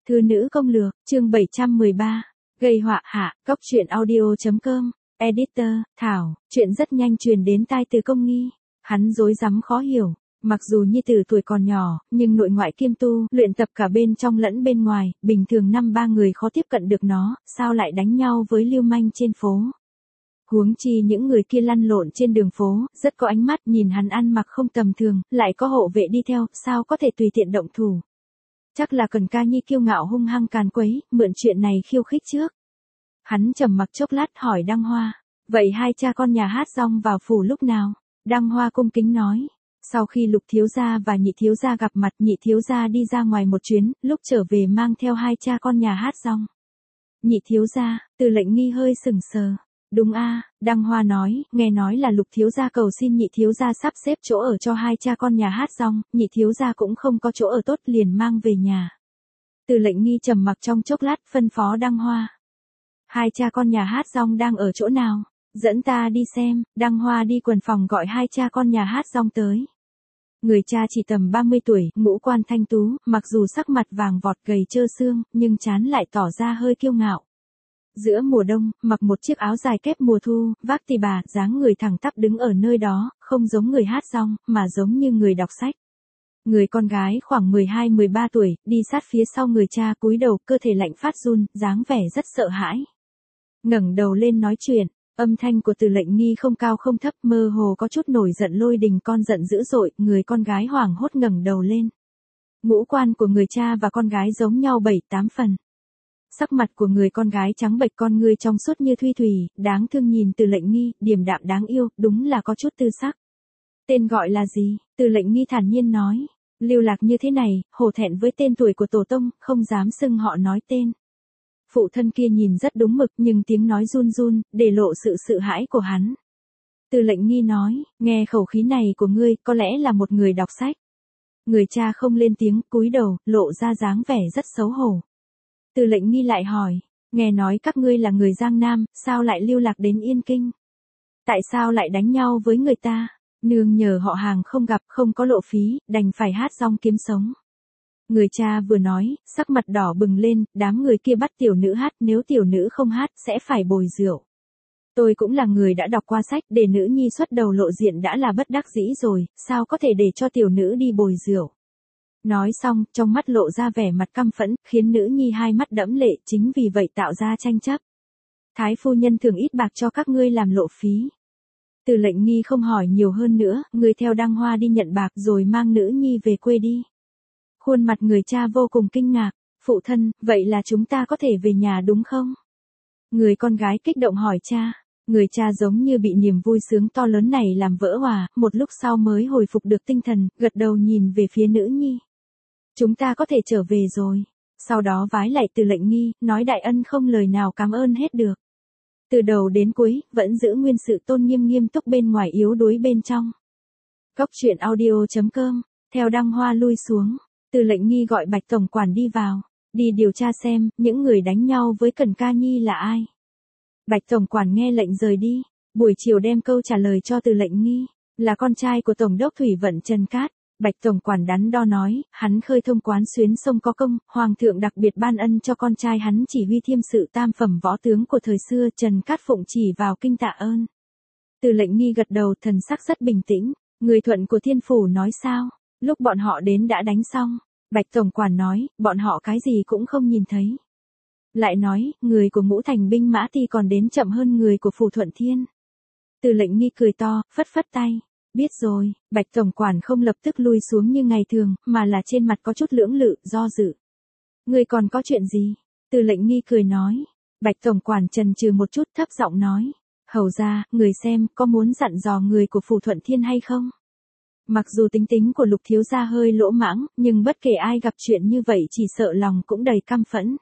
Thư nữ công lược, chương 713. Gây họa hạ, góc truyện audio.com. Editor, Thảo, chuyện rất nhanh truyền đến tai Từ Công Nghi. Hắn rối rắm khó hiểu, mặc dù nhi tử tuổi còn nhỏ, nhưng nội ngoại kiêm tu, luyện tập cả bên trong lẫn bên ngoài, bình thường năm ba người khó tiếp cận được nó, sao lại đánh nhau với lưu manh trên phố. Huống chi những người kia lăn lộn trên đường phố, rất có ánh mắt, nhìn hắn ăn mặc không tầm thường, lại có hộ vệ đi theo, sao có thể tùy tiện động thủ. Chắc là Cần Ca Nhi kiêu ngạo hung hăng càn quấy, mượn chuyện này khiêu khích trước. Hắn trầm mặc chốc lát hỏi Đăng Hoa, vậy hai cha con nhà hát rong vào phủ lúc nào? Đăng Hoa cung kính nói, sau khi Lục thiếu gia và Nhị thiếu gia gặp mặt, Nhị thiếu gia đi ra ngoài một chuyến, lúc trở về mang theo hai cha con nhà hát rong. Nhị thiếu gia, Từ Lệnh Nghi hơi sững sờ. Đúng a, Đăng Hoa nói, nghe nói là Lục thiếu gia cầu xin Nhị thiếu gia sắp xếp chỗ ở cho hai cha con nhà hát rong, Nhị thiếu gia cũng không có chỗ ở tốt liền mang về nhà. Từ Lệnh Nghi trầm mặc trong chốc lát phân phó Đăng Hoa. Hai cha con nhà hát rong đang ở chỗ nào? Dẫn ta đi xem. Đăng Hoa đi quần phòng gọi hai cha con nhà hát rong tới. Người cha chỉ tầm 30 tuổi, ngũ quan thanh tú, mặc dù sắc mặt vàng vọt gầy trơ xương, nhưng trán lại tỏ ra hơi kiêu ngạo. Giữa mùa đông, mặc một chiếc áo dài kép mùa thu, vác tì bà, dáng người thẳng tắp đứng ở nơi đó, không giống người hát rong, mà giống như người đọc sách. Người con gái khoảng 12-13 tuổi, đi sát phía sau người cha cúi đầu, cơ thể lạnh phát run, dáng vẻ rất sợ hãi. Ngẩng đầu lên nói chuyện, âm thanh của Từ Lệnh Nghi không cao không thấp, mơ hồ có chút nổi giận lôi đình con giận dữ dội, người con gái hoảng hốt ngẩng đầu lên. Ngũ quan của người cha và con gái giống nhau 7-8 phần. Sắc mặt của người con gái trắng bệch, con ngươi trong suốt như thuy thủy, đáng thương nhìn Từ Lệnh Nghi, điềm đạm đáng yêu, đúng là có chút tư sắc. Tên gọi là gì? Từ Lệnh Nghi thản nhiên nói. Lưu Lạc như thế này, hổ thẹn với tên tuổi của tổ tông, không dám xưng họ nói tên. Phụ thân kia nhìn rất đúng mực, nhưng tiếng nói run run, để lộ sự sợ hãi của hắn. Từ Lệnh Nghi nói, nghe khẩu khí này của ngươi, có lẽ là một người đọc sách. Người cha không lên tiếng, cúi đầu, lộ ra dáng vẻ rất xấu hổ. Từ Lệnh Nghi lại hỏi, nghe nói các ngươi là người Giang Nam, sao lại lưu lạc đến Yên Kinh? Tại sao lại đánh nhau với người ta? Nương nhờ họ hàng không gặp, không có lộ phí, đành phải hát rong kiếm sống. Người cha vừa nói, sắc mặt đỏ bừng lên, đám người kia bắt tiểu nữ hát, nếu tiểu nữ không hát, sẽ phải bồi rượu. Tôi cũng là người đã đọc qua sách, để nữ nhi xuất đầu lộ diện đã là bất đắc dĩ rồi, sao có thể để cho tiểu nữ đi bồi rượu. Nói xong, trong mắt lộ ra vẻ mặt căm phẫn, khiến nữ nhi hai mắt đẫm lệ, chính vì vậy tạo ra tranh chấp. Thái phu nhân thường ít bạc cho các ngươi làm lộ phí. Từ Lệnh Nghi không hỏi nhiều hơn nữa, người theo Đăng Hoa đi nhận bạc rồi mang nữ nhi về quê đi. Khuôn mặt người cha vô cùng kinh ngạc, phụ thân, vậy là chúng ta có thể về nhà đúng không? Người con gái kích động hỏi cha, người cha giống như bị niềm vui sướng to lớn này làm vỡ hòa, một lúc sau mới hồi phục được tinh thần, gật đầu nhìn về phía nữ nhi. Chúng ta có thể trở về rồi. Sau đó vái lại Từ Lệnh Nghi, nói đại ân không lời nào cảm ơn hết được. Từ đầu đến cuối, vẫn giữ nguyên sự tôn nghiêm nghiêm túc bên ngoài yếu đuối bên trong. Góc truyện audio.com, theo Đăng Hoa lui xuống, Từ Lệnh Nghi gọi Bạch tổng quản đi vào, đi điều tra xem, những người đánh nhau với Cần Ca Nhi là ai. Bạch tổng quản nghe lệnh rời đi, buổi chiều đem câu trả lời cho Từ Lệnh Nghi, là con trai của Tổng đốc Thủy vận Trần Cát. Bạch tổng quản đắn đo nói, hắn khơi thông quán xuyến sông có công, hoàng thượng đặc biệt ban ân cho con trai hắn chỉ huy thiêm sự tam phẩm võ tướng của thời xưa, Trần Cát phụng chỉ vào kinh tạ ơn. Từ Lệnh Nghi gật đầu, thần sắc rất bình tĩnh, người thuận của thiên phủ nói sao, lúc bọn họ đến đã đánh xong. Bạch tổng quản nói, bọn họ cái gì cũng không nhìn thấy. Lại nói, người của Ngũ Thành binh mã thì còn đến chậm hơn người của Phủ Thuận Thiên. Từ Lệnh Nghi cười to, phất phất tay. Biết rồi, Bạch tổng quản không lập tức lui xuống như ngày thường, mà là trên mặt có chút lưỡng lự, do dự. Người còn có chuyện gì? Từ Lệnh Nghi cười nói. Bạch tổng quản chần chừ một chút, thấp giọng nói. Hầu ra, người xem, có muốn dặn dò người của Phủ Thuận Thiên hay không? Mặc dù tính tính của Lục thiếu gia hơi lỗ mãng, nhưng bất kể ai gặp chuyện như vậy chỉ sợ lòng cũng đầy căm phẫn.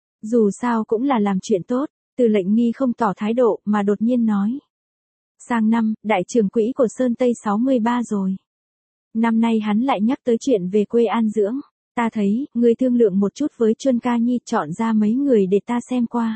Dù sao cũng là làm chuyện tốt, Từ Lệnh Nghi không tỏ thái độ, mà đột nhiên nói. Sang năm, đại trưởng quỹ của Sơn Tây 63 rồi. Năm nay hắn lại nhắc tới chuyện về quê an dưỡng. Ta thấy, ngươi thương lượng một chút với Chuân Ca Nhi, chọn ra mấy người để ta xem qua.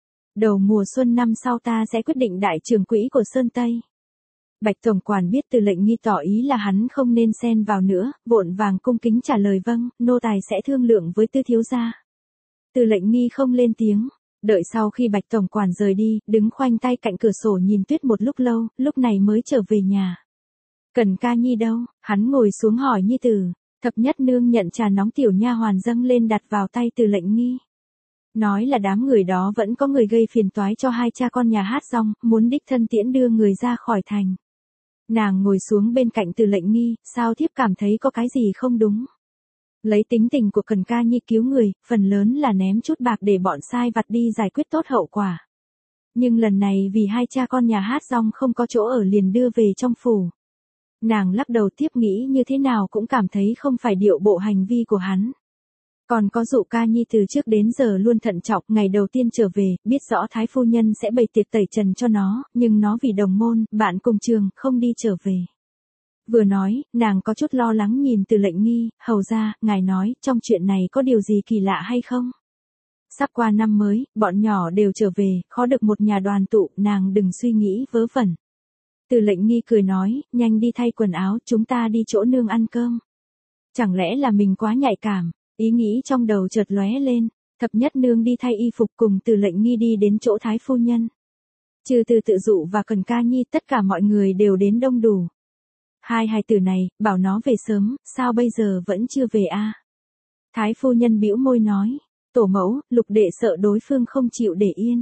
Đầu mùa xuân năm sau ta sẽ quyết định đại trưởng quỹ của Sơn Tây. Bạch tổng quản biết Từ Lệnh Nghi tỏ ý là hắn không nên xen vào nữa, vội vàng cung kính trả lời vâng, nô tài sẽ thương lượng với Tư thiếu gia. Từ Lệnh Nghi không lên tiếng. Đợi sau khi Bạch tổng quản rời đi, đứng khoanh tay cạnh cửa sổ nhìn tuyết một lúc lâu, lúc này mới trở về nhà. Cần Ca Nhi đâu? Hắn ngồi xuống hỏi nhi tử. Thập nhất nương nhận trà nóng tiểu nha hoàn dâng lên đặt vào tay Từ Lệnh Nghi. Nói là đám người đó vẫn có người gây phiền toái cho hai cha con nhà hát rong, muốn đích thân tiễn đưa người ra khỏi thành. Nàng ngồi xuống bên cạnh Từ Lệnh Nghi, sao thiếp cảm thấy có cái gì không đúng. Lấy tính tình của Cần Ca Nhi cứu người, phần lớn là ném chút bạc để bọn sai vặt đi giải quyết tốt hậu quả. Nhưng lần này vì hai cha con nhà hát rong không có chỗ ở liền đưa về trong phủ. Nàng lắc đầu tiếp nghĩ như thế nào cũng cảm thấy không phải điệu bộ hành vi của hắn. Còn có Dụ Ca Nhi từ trước đến giờ luôn thận trọng, ngày đầu tiên trở về, biết rõ Thái phu nhân sẽ bày tiệc tẩy trần cho nó, nhưng nó vì đồng môn, bạn cùng trường, không đi trở về. Vừa nói, nàng có chút lo lắng nhìn Từ Lệnh Nghi, hầu ra, ngài nói, trong chuyện này có điều gì kỳ lạ hay không? Sắp qua năm mới, bọn nhỏ đều trở về, khó được một nhà đoàn tụ, nàng đừng suy nghĩ vớ vẩn. Từ Lệnh Nghi cười nói, nhanh đi thay quần áo, chúng ta đi chỗ nương ăn cơm. Chẳng lẽ là mình quá nhạy cảm, ý nghĩ trong đầu chợt lóe lên, thập nhất nương đi thay y phục cùng Từ Lệnh Nghi đi đến chỗ Thái phu nhân. Trừ Từ Tự Dụ và Cần Ca Nhi tất cả mọi người đều đến đông đủ. Hai hài tử này, bảo nó về sớm, sao bây giờ vẫn chưa về a? Thái phu nhân bĩu môi nói, tổ mẫu, Lục đệ sợ đối phương không chịu để yên.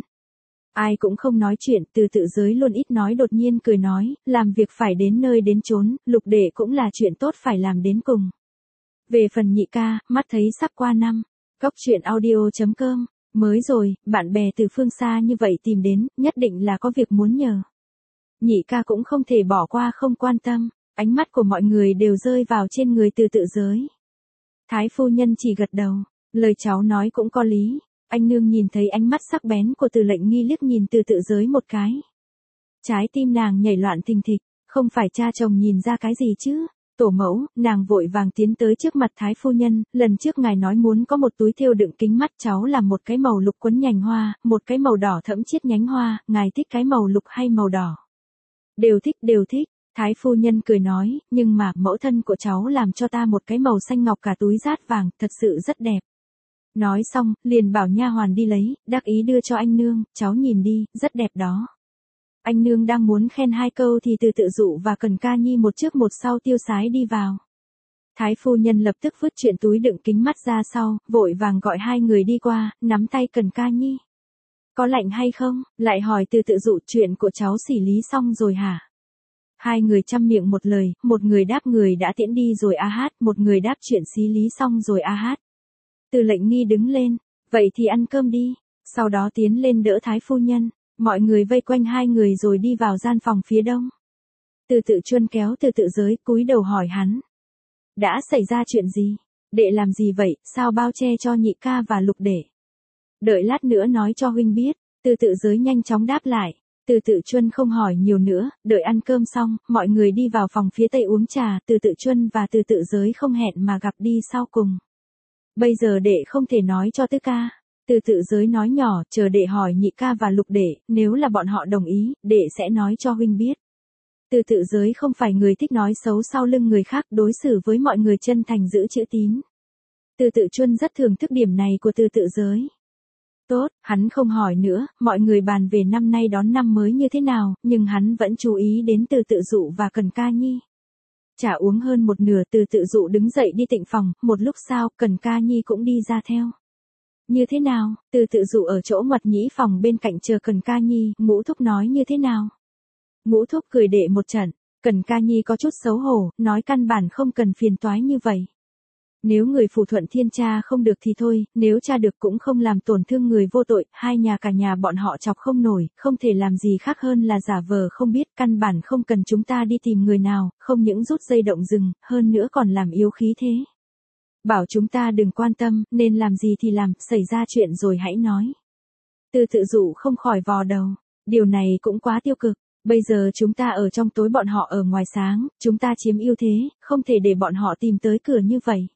Ai cũng không nói chuyện, Từ Tự Giới luôn ít nói đột nhiên cười nói, làm việc phải đến nơi đến chốn, Lục đệ cũng là chuyện tốt phải làm đến cùng. Về phần nhị ca, mắt thấy sắp qua năm, Cóc truyện audio.com, mới rồi, bạn bè từ phương xa như vậy tìm đến, nhất định là có việc muốn nhờ. Nhị ca cũng không thể bỏ qua không quan tâm, ánh mắt của mọi người đều rơi vào trên người Từ Tự Giới. Thái phu nhân chỉ gật đầu, lời cháu nói cũng có lý, anh nương nhìn thấy ánh mắt sắc bén của Từ Lệnh Nghi liếc nhìn Từ Tự Giới một cái. Trái tim nàng nhảy loạn thình thịch, không phải cha chồng nhìn ra cái gì chứ? Tổ mẫu, nàng vội vàng tiến tới trước mặt Thái phu nhân, lần trước ngài nói muốn có một túi thêu đựng kính mắt cháu làm một cái màu lục quấn nhành hoa, một cái màu đỏ thẫm chiết nhánh hoa, ngài thích cái màu lục hay màu đỏ? Đều thích, Thái phu nhân cười nói, nhưng mà mẫu thân của cháu làm cho ta một cái màu xanh ngọc cả túi dát vàng, thật sự rất đẹp. Nói xong, liền bảo nha hoàn đi lấy, đắc ý đưa cho anh nương, cháu nhìn đi, rất đẹp đó. Anh nương đang muốn khen hai câu thì Từ Tự Dụ và Cần Ca Nhi một trước một sau tiêu sái đi vào. Thái phu nhân lập tức vứt chuyện túi đựng kính mắt ra sau, vội vàng gọi hai người đi qua, nắm tay Cần Ca Nhi. Có lạnh hay không? Lại hỏi Từ Tự Dụ, chuyện của cháu xử lý xong rồi hả? Hai người chăm miệng một lời, một người đáp người đã tiễn đi rồi a hát, một người đáp chuyện xử lý xong rồi a hát. Từ Lệnh Nghi đứng lên, vậy thì ăn cơm đi, sau đó tiến lên đỡ Thái phu nhân. Mọi người vây quanh hai người rồi đi vào gian phòng phía đông. Từ Tự Chuân kéo Từ Tự Giới, cúi đầu hỏi hắn. Đã xảy ra chuyện gì? Đệ làm gì vậy, sao bao che cho nhị ca và Lục đệ? Đợi lát nữa nói cho huynh biết. Từ Tự Giới nhanh chóng đáp lại. Từ Tự Chuân không hỏi nhiều nữa, đợi ăn cơm xong, mọi người đi vào phòng phía tây uống trà, Từ Tự Chuân và Từ Tự Giới không hẹn mà gặp đi sau cùng. Bây giờ đệ không thể nói cho tứ ca. Từ Tự Giới nói nhỏ, chờ đệ hỏi nhị ca và Lục đệ, nếu là bọn họ đồng ý, đệ sẽ nói cho huynh biết. Từ Tự Giới không phải người thích nói xấu sau lưng người khác, đối xử với mọi người chân thành giữ chữ tín. Từ Tự Chuân rất thưởng thức điểm này của Từ Tự Giới. Tốt, hắn không hỏi nữa, mọi người bàn về năm nay đón năm mới như thế nào, nhưng hắn vẫn chú ý đến Từ Tự Dụ và Cần Ca Nhi. Trà uống hơn một nửa, Từ Tự Dụ đứng dậy đi tịnh phòng, một lúc sau, Cần Ca Nhi cũng đi ra theo. Như thế nào? Từ Tự Dụ ở chỗ ngoặt nhĩ phòng bên cạnh chờ Cần Ca Nhi, Ngũ thúc nói như thế nào? Ngũ thúc cười đệ một trận, Cần Ca Nhi có chút xấu hổ, nói căn bản không cần phiền toái như vậy. Nếu người phủ thuận thiên cha không được thì thôi, nếu cha được cũng không làm tổn thương người vô tội, hai nhà cả nhà bọn họ chọc không nổi, không thể làm gì khác hơn là giả vờ không biết, căn bản không cần chúng ta đi tìm người nào, không những rút dây động rừng, hơn nữa còn làm yếu khí thế. Bảo chúng ta đừng quan tâm, nên làm gì thì làm, xảy ra chuyện rồi hãy nói. Từ Tự Dụ không khỏi vò đầu, điều này cũng quá tiêu cực, bây giờ chúng ta ở trong tối bọn họ ở ngoài sáng, chúng ta chiếm ưu thế, không thể để bọn họ tìm tới cửa như vậy.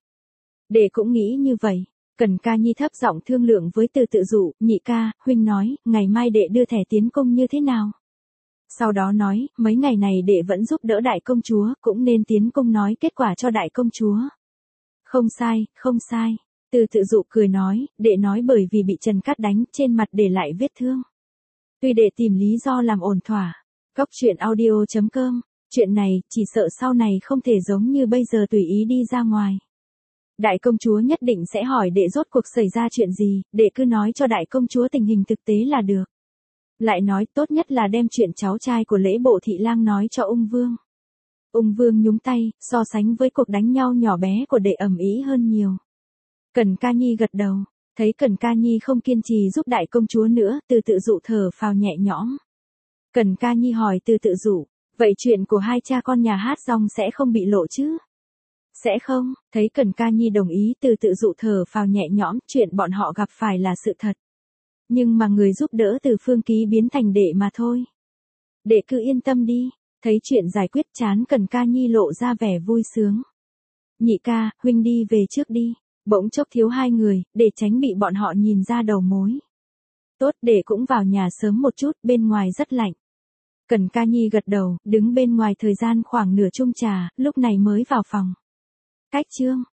Đệ cũng nghĩ như vậy. Cần Ca Nhi thấp giọng thương lượng với Từ Tự Dụ, nhị ca, huynh nói, ngày mai đệ đưa thẻ tiến công như thế nào? Sau đó nói, mấy ngày này đệ vẫn giúp đỡ đại công chúa, cũng nên tiến công nói kết quả cho đại công chúa. Không sai. Từ tự dụ cười nói, đệ nói bởi vì bị Trần Cát đánh trên mặt để lại vết thương. Tuy đệ tìm lý do làm ổn thỏa. Cóc truyện audio.com, chuyện này chỉ sợ sau này không thể giống như bây giờ tùy ý đi ra ngoài. Đại công chúa nhất định sẽ hỏi đệ rốt cuộc xảy ra chuyện gì, đệ cứ nói cho đại công chúa tình hình thực tế là được. Lại nói tốt nhất là đem chuyện cháu trai của Lễ Bộ Thị Lang nói cho ung vương. Ung vương nhúng tay, so sánh với cuộc đánh nhau nhỏ bé của đệ ầm ĩ hơn nhiều. Cẩn Ca Nhi gật đầu, thấy Cẩn Ca Nhi không kiên trì giúp đại công chúa nữa, Từ tự dụ thở phào nhẹ nhõm. Cẩn Ca Nhi hỏi Từ tự dụ, vậy chuyện của hai cha con nhà hát rong sẽ không bị lộ chứ? Sẽ không, thấy Cẩn Ca Nhi đồng ý, Từ tự dụ thở phào nhẹ nhõm, chuyện bọn họ gặp phải là sự thật. Nhưng mà người giúp đỡ từ Phương Ký biến thành đệ mà thôi. Đệ cứ yên tâm đi, thấy chuyện giải quyết chán Cẩn Ca Nhi lộ ra vẻ vui sướng. Nhị ca, huynh đi về trước đi, bỗng chốc thiếu hai người, để tránh bị bọn họ nhìn ra đầu mối. Tốt, đệ cũng vào nhà sớm một chút, bên ngoài rất lạnh. Cẩn Ca Nhi gật đầu, đứng bên ngoài thời gian khoảng nửa chung trà, lúc này mới vào phòng. Cách chương